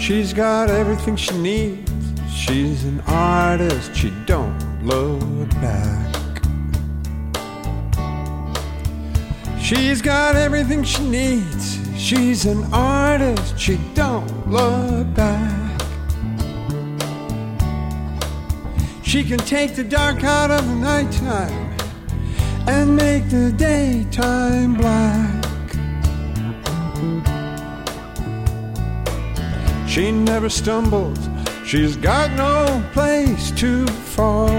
She's got everything she needs. She's an artist, she don't look back. She's got everything she needs. She's an artist, she don't look back. She can take the dark out of the nighttime and make the daytime black. She never stumbles, she's got no place to fall.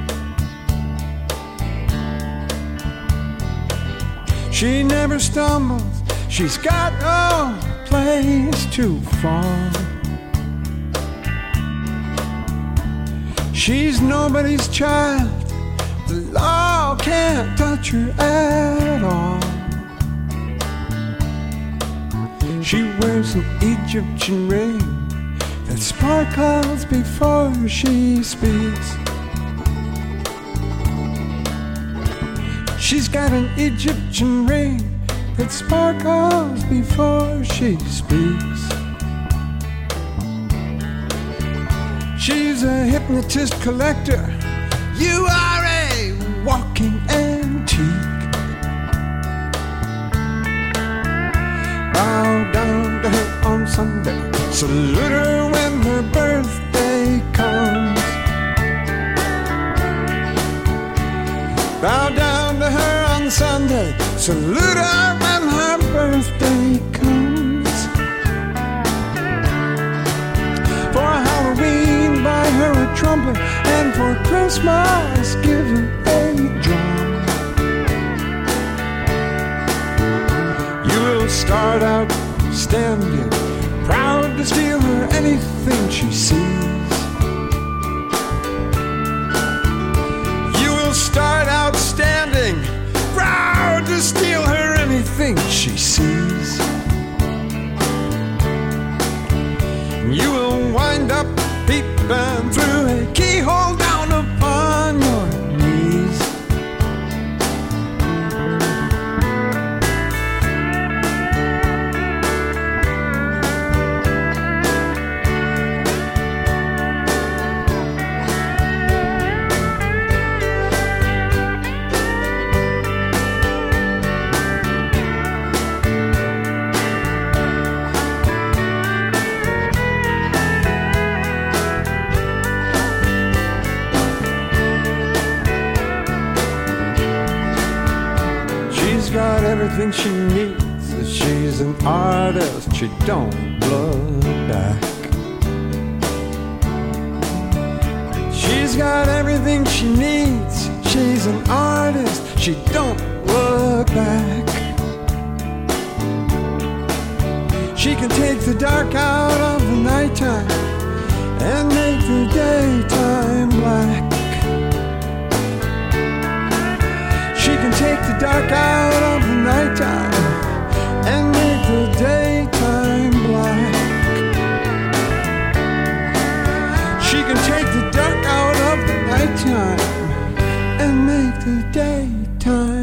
She never stumbles, she's got no place to fall. She's nobody's child, the law can't touch her at all. She wears an Egyptian ring that sparkles before she speaks. She's got an Egyptian ring that sparkles before she speaks. She's a hypnotist collector. You are a walking antique. Bow down to her on Sunday, salute her when her birthday comes. Bow down to her on Sunday, salute her when her birthday comes. For Halloween, buy her a trumpet, and for Christmas, give her a drum. You will start out standing, proud to steal her anything she sees. You will start out standing, proud to steal her anything she sees. You will wind up peeping through a keyhole down upon your knees. She's got everything she needs. She's an artist, she don't look back. She's got everything she needs. She's an artist, she don't look back. She can take the dark out of the nighttime and make the daytime black. She can take the dark out of the nighttime and make the daytime black. She can take the dark out of the nighttime and make the daytime